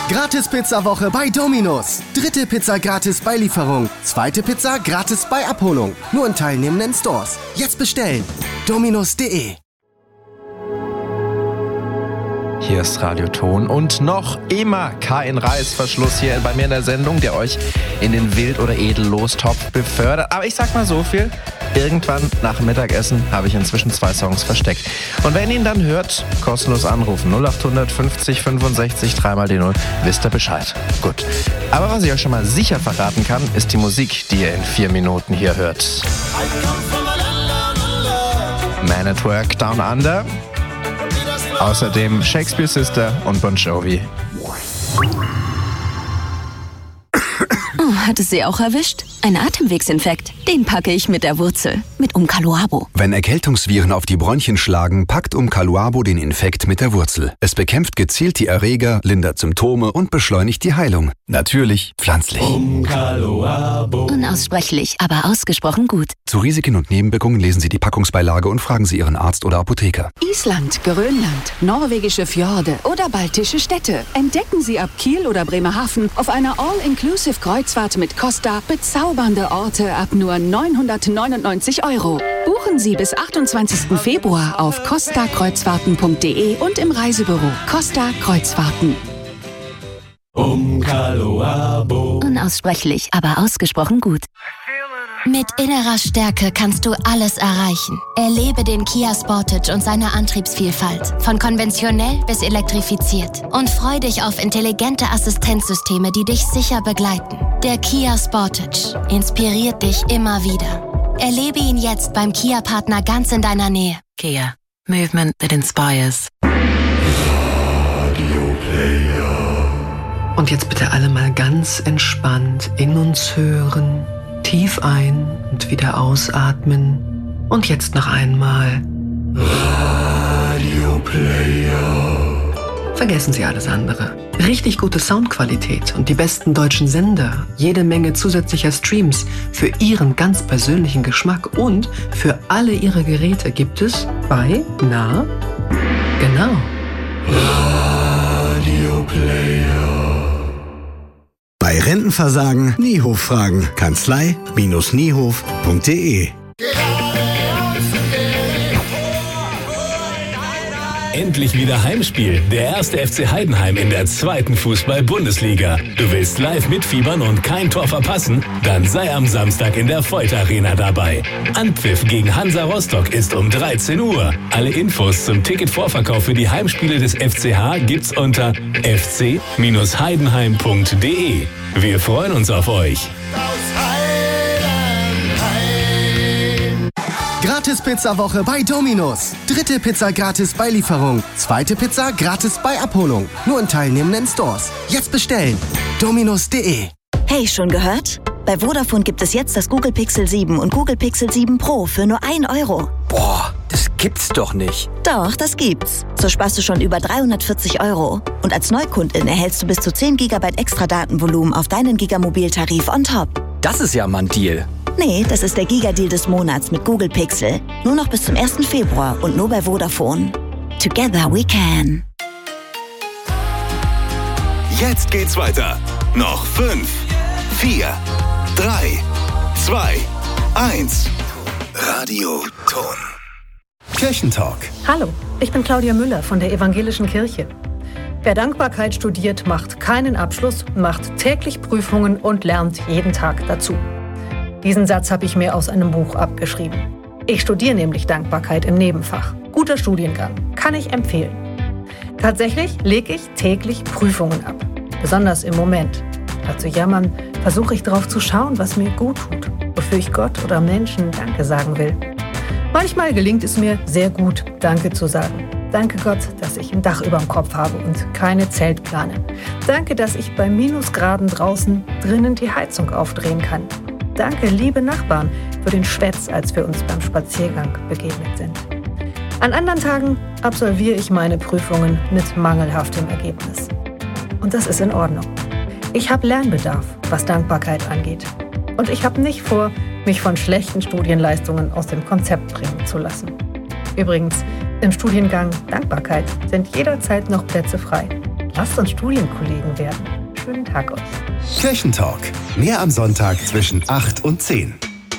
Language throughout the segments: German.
Gratis Pizza-Woche bei Domino's. 3. Pizza gratis bei Lieferung. 2. Pizza gratis bei Abholung. Nur in teilnehmenden Stores. Jetzt bestellen. Dominos.de. Hier ist Radio Ton und noch immer kein Reißverschluss hier bei mir in der Sendung, der euch in den Wild- oder Edellostopf befördert. Aber ich sag mal so viel, irgendwann nach dem Mittagessen habe ich inzwischen 2 Songs versteckt. Und wenn ihr ihn dann hört, kostenlos anrufen. 0800 50 65 3 die 0, wisst ihr Bescheid. Gut. Aber was ich euch schon mal sicher verraten kann, ist die Musik, die ihr in 4 Minuten hier hört. Man at Work, Down Under. Außerdem Shakespeare Sister und Bon Jovi. Oh, hat es Sie auch erwischt? Ein Atemwegsinfekt. Den packe ich mit der Wurzel. Mit Umcaluabo. Wenn Erkältungsviren auf die Bronchien schlagen, packt Umcaluabo den Infekt mit der Wurzel. Es bekämpft gezielt die Erreger, lindert Symptome und beschleunigt die Heilung. Natürlich pflanzlich. Umcaluabo. Unaussprechlich, aber ausgesprochen gut. Zu Risiken und Nebenwirkungen lesen Sie die Packungsbeilage und fragen Sie Ihren Arzt oder Apotheker. Island, Grönland, norwegische Fjorde oder baltische Städte. Entdecken Sie ab Kiel oder Bremerhaven auf einer All-Inclusive-Kreuzfahrt mit Costa bezaubernde Orte ab nur 999 €. Buchen Sie bis 28. Februar auf costakreuzfahrten.de und im Reisebüro Costa Kreuzfahrten. Umcaluabo. Unaussprechlich, aber ausgesprochen gut. Mit innerer Stärke kannst du alles erreichen. Erlebe den Kia Sportage und seine Antriebsvielfalt. Von konventionell bis elektrifiziert. Und freu dich auf intelligente Assistenzsysteme, die dich sicher begleiten. Der Kia Sportage inspiriert dich immer wieder. Erlebe ihn jetzt beim Kia-Partner ganz in deiner Nähe. Kia. Movement that inspires. Und jetzt bitte alle mal ganz entspannt in uns hören. Tief ein und wieder ausatmen. Und jetzt noch einmal. Radio Player. Vergessen Sie alles andere. Richtig gute Soundqualität und die besten deutschen Sender. Jede Menge zusätzlicher Streams für Ihren ganz persönlichen Geschmack und für alle Ihre Geräte gibt es bei, genau. Radio Player. Bei Rentenversagen Niehof fragen. Kanzlei-niehof.de. Endlich wieder Heimspiel. Der 1. FC Heidenheim in der 2. Fußball-Bundesliga. Du willst live mitfiebern und kein Tor verpassen? Dann sei am Samstag in der Voith Arena dabei. Anpfiff gegen Hansa Rostock ist um 13 Uhr. Alle Infos zum Ticketvorverkauf für die Heimspiele des FCH gibt's unter fc-heidenheim.de. Wir freuen uns auf euch. Gratis Pizza-Woche bei Domino's. 3. Pizza gratis bei Lieferung. 2. Pizza gratis bei Abholung. Nur in teilnehmenden Stores. Jetzt bestellen. Dominos.de. Hey, schon gehört? Bei Vodafone gibt es jetzt das Google Pixel 7 und Google Pixel 7 Pro für nur 1 €. Boah, das gibt's doch nicht. Doch, das gibt's. So sparst du schon über 340 €. Und als Neukundin erhältst du bis zu 10 GB extra Datenvolumen auf deinen Gigamobil-Tarif on top. Das ist ja mal ein Deal. Nee, das ist der Giga-Deal des Monats mit Google Pixel. Nur noch bis zum 1. Februar und nur bei Vodafone. Together we can. Jetzt geht's weiter. Noch 5, 4, 3, 2, 1. Radio Ton. Kirchentalk. Hallo, ich bin Claudia Müller von der Evangelischen Kirche. Wer Dankbarkeit studiert, macht keinen Abschluss, macht täglich Prüfungen und lernt jeden Tag dazu. Diesen Satz habe ich mir aus einem Buch abgeschrieben. Ich studiere nämlich Dankbarkeit im Nebenfach. Guter Studiengang, kann ich empfehlen. Tatsächlich lege ich täglich Prüfungen ab, besonders im Moment. Statt zu jammern, versuche ich darauf zu schauen, was mir gut tut, wofür ich Gott oder Menschen Danke sagen will. Manchmal gelingt es mir sehr gut, Danke zu sagen. Danke Gott, dass ich ein Dach über dem Kopf habe und keine Zeltplane. Danke, dass ich bei Minusgraden draußen drinnen die Heizung aufdrehen kann. Danke, liebe Nachbarn, für den Schwätz, als wir uns beim Spaziergang begegnet sind. An anderen Tagen absolviere ich meine Prüfungen mit mangelhaftem Ergebnis. Und das ist in Ordnung. Ich habe Lernbedarf, was Dankbarkeit angeht. Und ich habe nicht vor, mich von schlechten Studienleistungen aus dem Konzept bringen zu lassen. Übrigens, im Studiengang Dankbarkeit sind jederzeit noch Plätze frei. Lasst uns Studienkollegen werden. Schönen Tag euch. Kirchentalk. Mehr am Sonntag zwischen 8 und 10.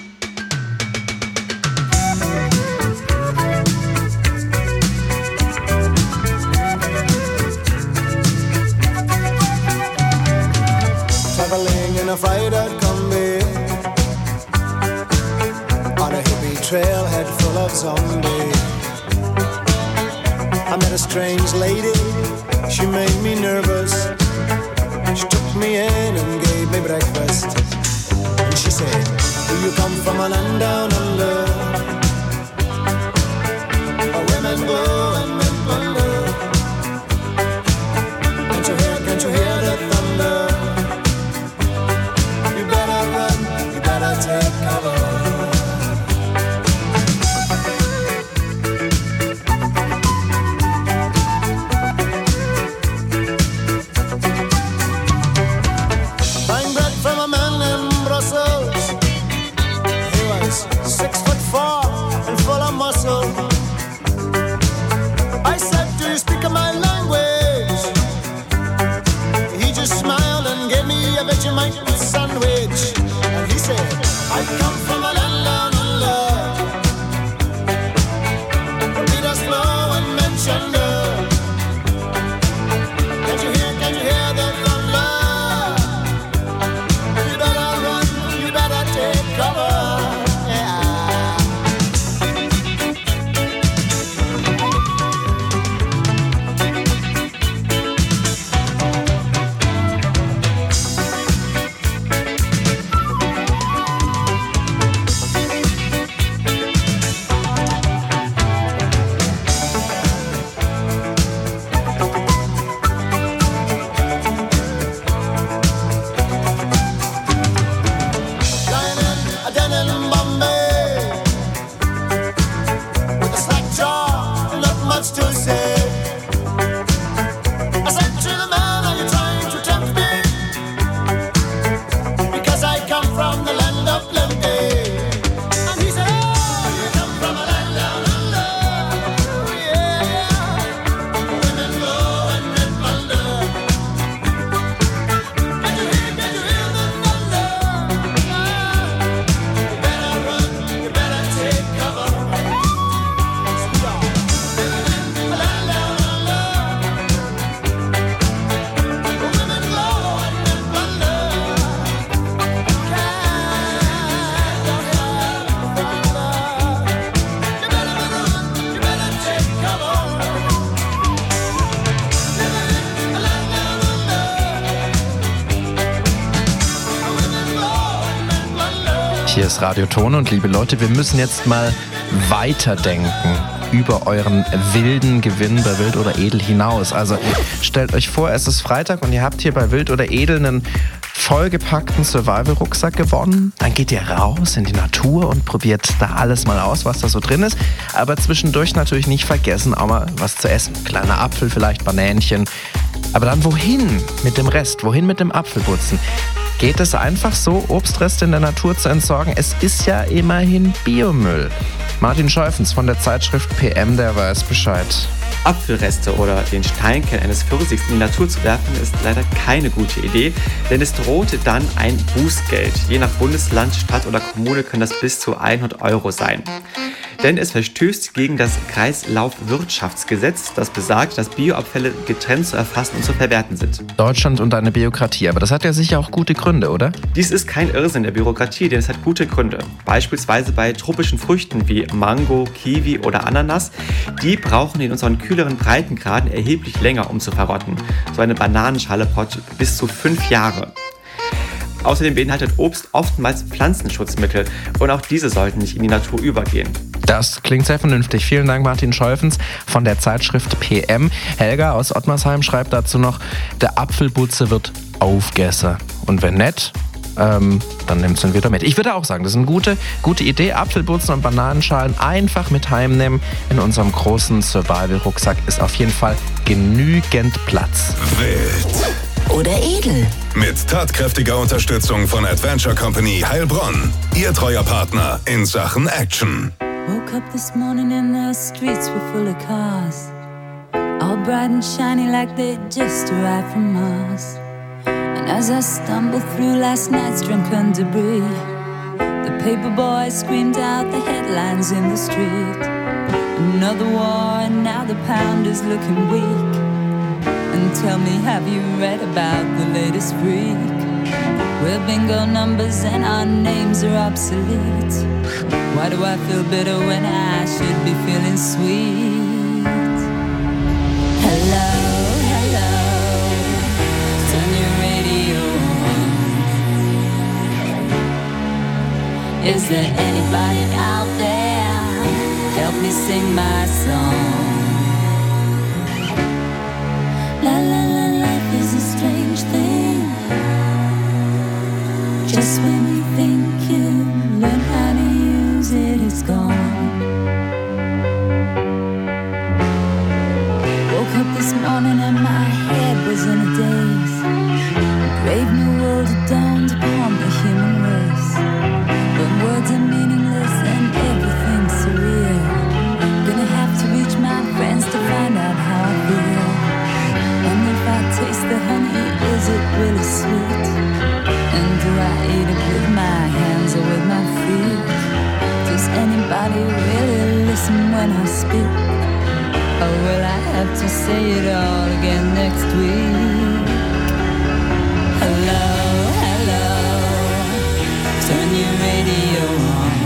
Traveling in a freighter combi on a hippie trailhead full of zombies. I met a strange lady, she made me nervous. She took me in and gave me breakfast. And she said, do you come from a land down under? Where women go and men plunder. Can't you hear the thunder? You better run, you better take cover. I said, do you speak my language? He just smiled and gave me a Vegemite sandwich. And he said, I come from a land down under. Peter's flow and mentioned her. Can't you hear the thunder? You better run, you better take cover. Hier ist Radio Ton und liebe Leute, wir müssen jetzt mal weiterdenken über euren wilden Gewinn bei Wild oder Edel hinaus. Also stellt euch vor, es ist Freitag und ihr habt hier bei Wild oder Edel einen vollgepackten Survival-Rucksack gewonnen. Dann geht ihr raus in die Natur und probiert da alles mal aus, was da so drin ist. Aber zwischendurch natürlich nicht vergessen, auch mal was zu essen. Kleiner Apfel, vielleicht Banänchen. Aber dann wohin mit dem Rest? Wohin mit dem Apfelputzen? Geht es einfach so, Obstreste in der Natur zu entsorgen? Es ist ja immerhin Biomüll. Martin Scheufens von der Zeitschrift PM, der weiß Bescheid. Apfelreste oder den Steinkern eines Pfirsichs in die Natur zu werfen, ist leider keine gute Idee, denn es drohte dann ein Bußgeld. Je nach Bundesland, Stadt oder Kommune kann das bis zu 100 € sein. Denn es verstößt gegen das Kreislaufwirtschaftsgesetz, das besagt, dass Bioabfälle getrennt zu erfassen und zu verwerten sind. Deutschland und eine Bürokratie, aber das hat ja sicher auch gute Gründe, oder? Dies ist kein Irrsinn der Bürokratie, denn es hat gute Gründe. Beispielsweise bei tropischen Früchten wie Mango, Kiwi oder Ananas. Die brauchen in unseren kühleren Breitengraden erheblich länger, um zu verrotten. So eine Bananenschale braucht bis zu 5 Jahre. Außerdem beinhaltet Obst oftmals Pflanzenschutzmittel und auch diese sollten nicht in die Natur übergehen. Das klingt sehr vernünftig. Vielen Dank, Martin Scheufens von der Zeitschrift PM. Helga aus Ottmarsheim schreibt dazu noch, der Apfelbutze wird aufgegessen. Und wenn nicht, dann nimmt's ihn wieder mit. Ich würde auch sagen, das ist eine gute Idee. Apfelbutzen und Bananenschalen einfach mit heimnehmen. In unserem großen Survival-Rucksack ist auf jeden Fall genügend Platz. Wild oder edel. Mit tatkräftiger Unterstützung von Adventure Company Heilbronn. Ihr treuer Partner in Sachen Action. Woke up this morning and the streets were full of cars. All bright and shiny like they just arrived from Mars. And as I stumbled through last night's drunken debris, the paper boy screamed out the headlines in the street. Another war and now the pound is looking weak. And tell me, have you read about the latest freak? We're bingo numbers and our names are obsolete. Why do I feel bitter when I should be feeling sweet? Hello, hello, turn your radio on. Is there anybody out there? Help me sing my song. La la la, life is a strange thing. Just when you think you learn how to use it, it's gone. Woke up this morning and my head was in a daze. A brave new world had dawned upon the human race. When words are meaningless and everything's surreal, gonna have to reach my friends to find out how I feel. And if I taste the honey, is it really sweet? And do I eat it with my hands or with my feet? Does anybody really listen when I speak? Or will I have to say it all again next week? Hello, hello, turn your radio on.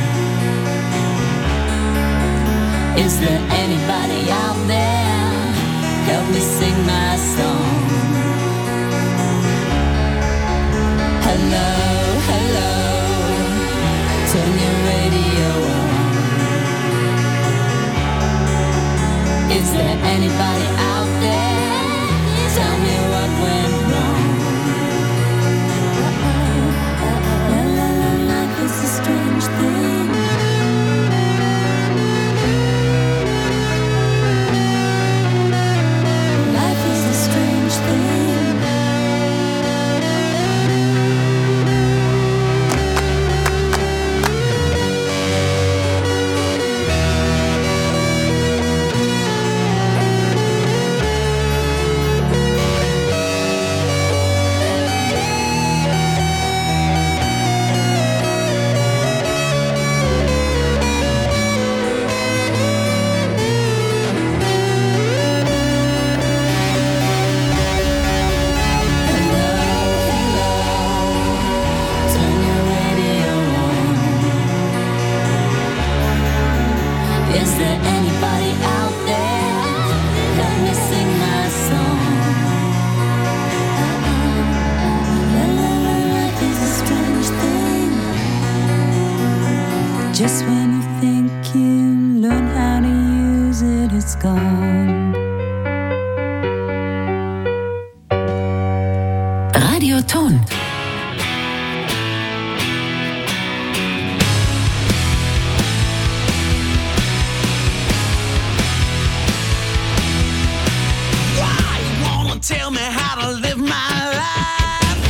Is there anybody out there? Help me sing my song. Hello, hello, turn your radio on. Is there anybody out there? Tell me what went wrong. La la la, life is a strange thing. Life is a strange thing. Is there anybody out there? Let me sing my song. La la la, life is a strange thing. Just when you think you learn how to use it, it's gone. Radioton. Tell me how to live my life.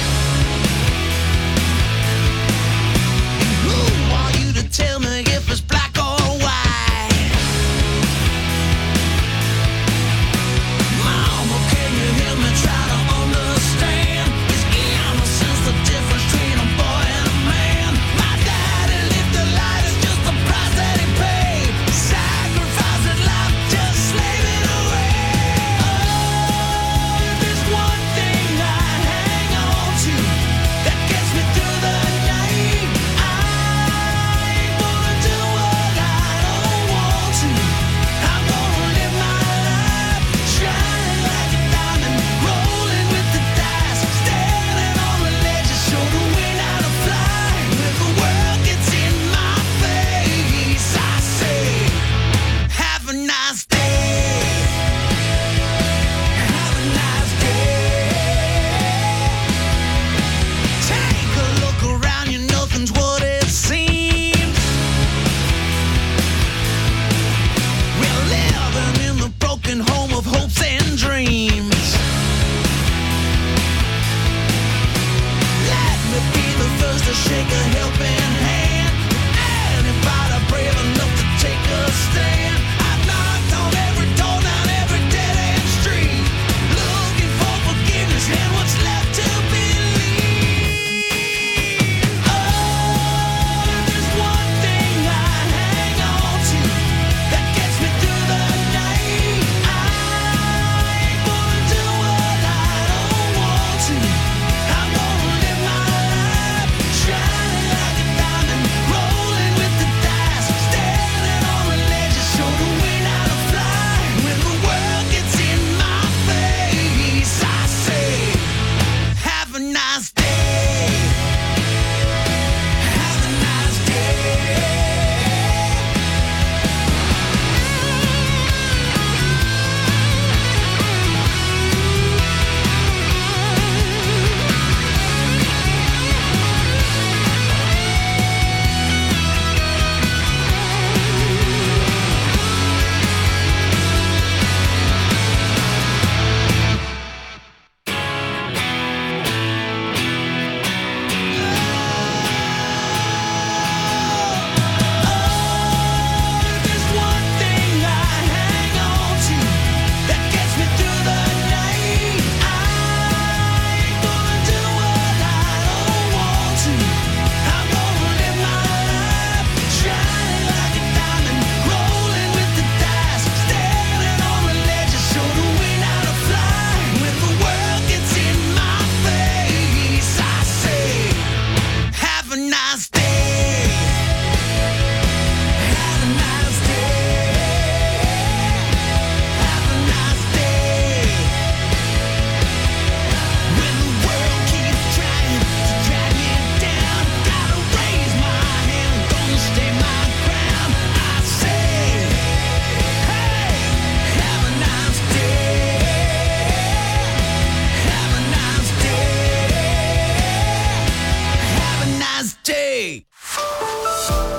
Who are you to tell me if it's black or white? Mama, can you help me try to understand? Is innocence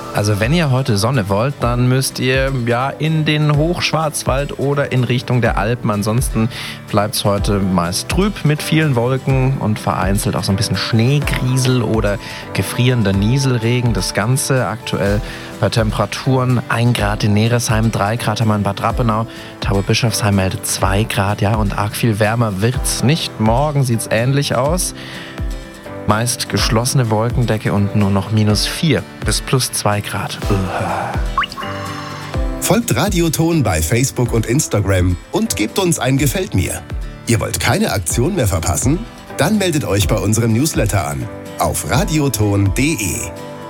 Also wenn ihr heute Sonne wollt, dann müsst ihr ja in den Hochschwarzwald oder in Richtung der Alpen. Ansonsten bleibt es heute meist trüb mit vielen Wolken und vereinzelt auch so ein bisschen Schneegriesel oder gefrierender Nieselregen. Das Ganze aktuell bei Temperaturen 1 Grad in Neresheim, 3 Grad haben wir in Bad Rappenau, Tauberbischofsheim meldet 2 Grad, ja, und arg viel wärmer wird's nicht. Morgen sieht's ähnlich aus. Meist geschlossene Wolkendecke und nur noch -4 bis +2 Grad. Folgt Radioton bei Facebook und Instagram und gebt uns ein Gefällt mir. Ihr wollt keine Aktion mehr verpassen? Dann meldet euch bei unserem Newsletter an auf radioton.de.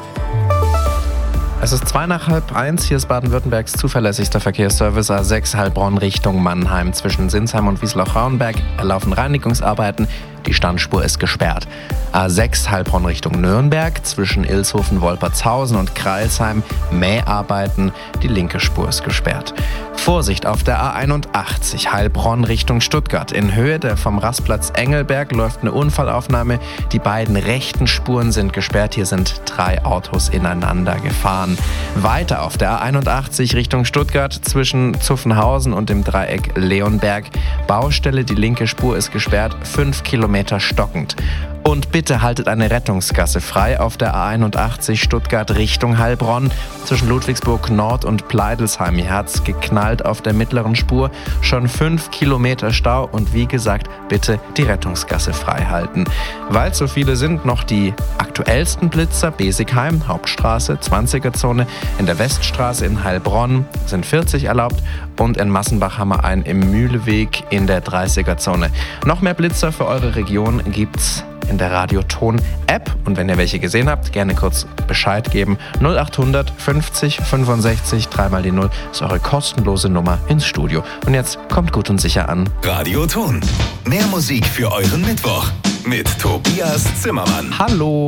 Es ist 1:02. Hier ist Baden-Württembergs zuverlässigster Verkehrsservice A6 Heilbronn Richtung Mannheim. Zwischen Sinsheim und Wiesloch-Rauenberg erlaufen Reinigungsarbeiten. Die Standspur ist gesperrt. A6 Heilbronn Richtung Nürnberg. Zwischen Ilshofen, Wolpertshausen und Crailsheim Mäharbeiten. Die linke Spur ist gesperrt. Vorsicht auf der A81 Heilbronn Richtung Stuttgart. In Höhe der vom Rastplatz Engelberg läuft eine Unfallaufnahme. Die beiden rechten Spuren sind gesperrt. Hier sind 3 Autos ineinander gefahren. Weiter auf der A81 Richtung Stuttgart zwischen Zuffenhausen und dem Dreieck Leonberg. Baustelle, die linke Spur ist gesperrt. 5 Kilometer stockend. Und bitte haltet eine Rettungsgasse frei auf der A81 Stuttgart Richtung Heilbronn. Zwischen Ludwigsburg Nord und Pleidelsheim. Hier hat's geknallt auf der mittleren Spur. Schon 5 Kilometer Stau und wie gesagt, bitte die Rettungsgasse frei halten. Weil so viele sind, noch die aktuellsten Blitzer. Besigheim, Hauptstraße, 20er-Zone. In der Weststraße in Heilbronn sind 40 erlaubt. Und in Massenbach haben wir einen im Mühleweg in der 30er-Zone. Noch mehr Blitzer für eure Region gibt's in der Radioton-App. Und wenn ihr welche gesehen habt, gerne kurz Bescheid geben. 0800 50 65 3 die 0 ist eure kostenlose Nummer ins Studio. Und jetzt kommt gut und sicher an. Radioton. Mehr Musik für euren Mittwoch mit Tobias Zimmermann. Hallo.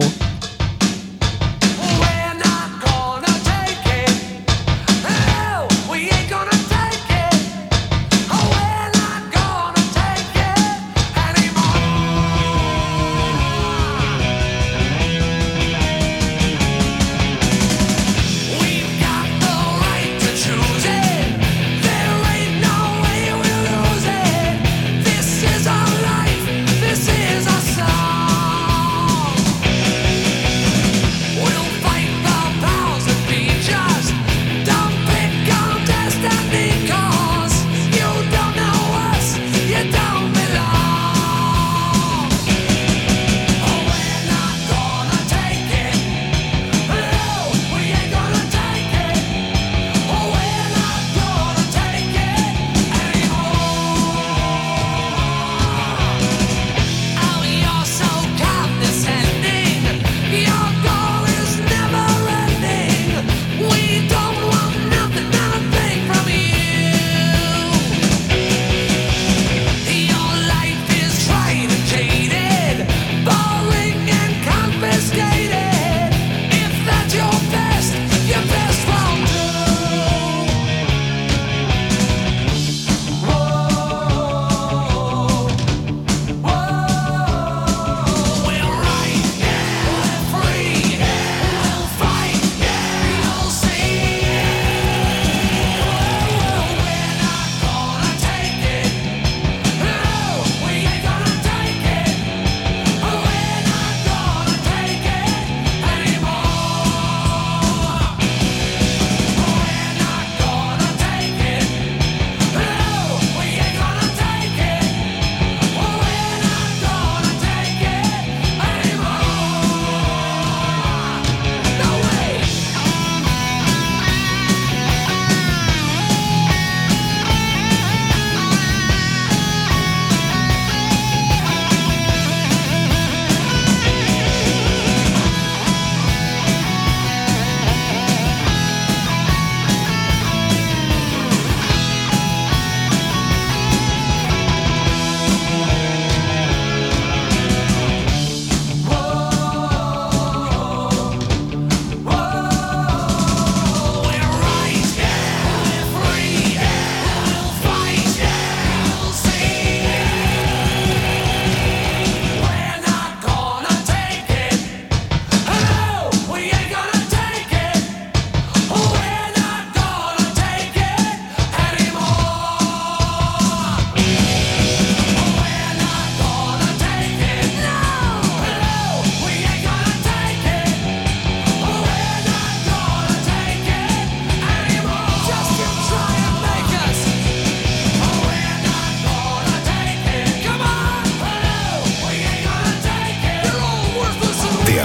This is our song.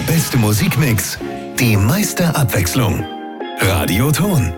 beste Musikmix, die meiste Abwechslung. Radio Ton.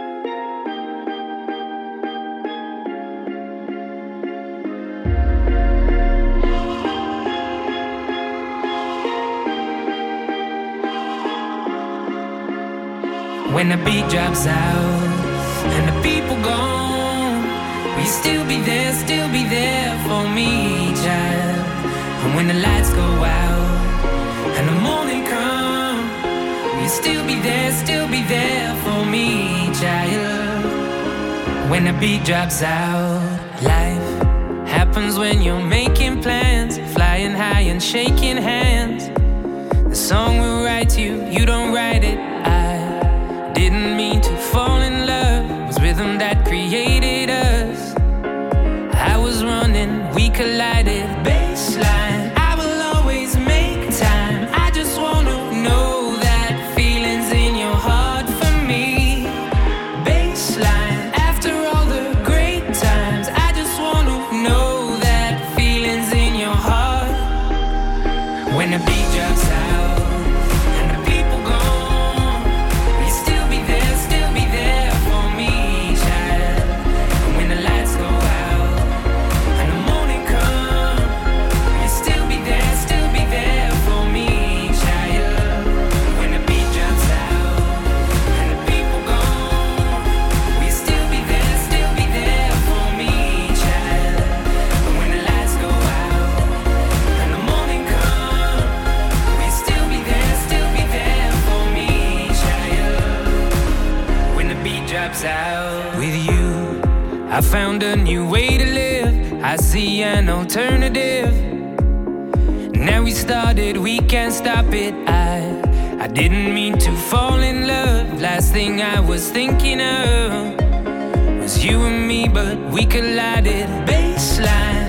When the beat drops out and the people gone, will you still be there for me, child? And when the lights go out and the morning come, will you still be there for me, child? When the beat drops out, life happens when you're making plans, flying high and shaking hands. The song will write you, you don't write it. I didn't mean to fall in love, it was rhythm that created us. I was running, we collided, baseline. I will always make time. I just wanna know that feeling's in your heart for me. Baseline, after all the great times, I just wanna know that feeling's in your heart. When the beat drops out and the people gone, will you still be there for me, child? And when the lights go out and the morning come, will you still be there for me, child? When the beat drops out and the people gone, will you still be there for me, child? And when the lights go out and the morning come, will you still be there for me, child? When the beat drops out. With you, I found a new way to live. I see an alternative. Now we started, we can't stop it. I didn't mean to fall in love. Last thing I was thinking of was you and me, but we collided. Baseline.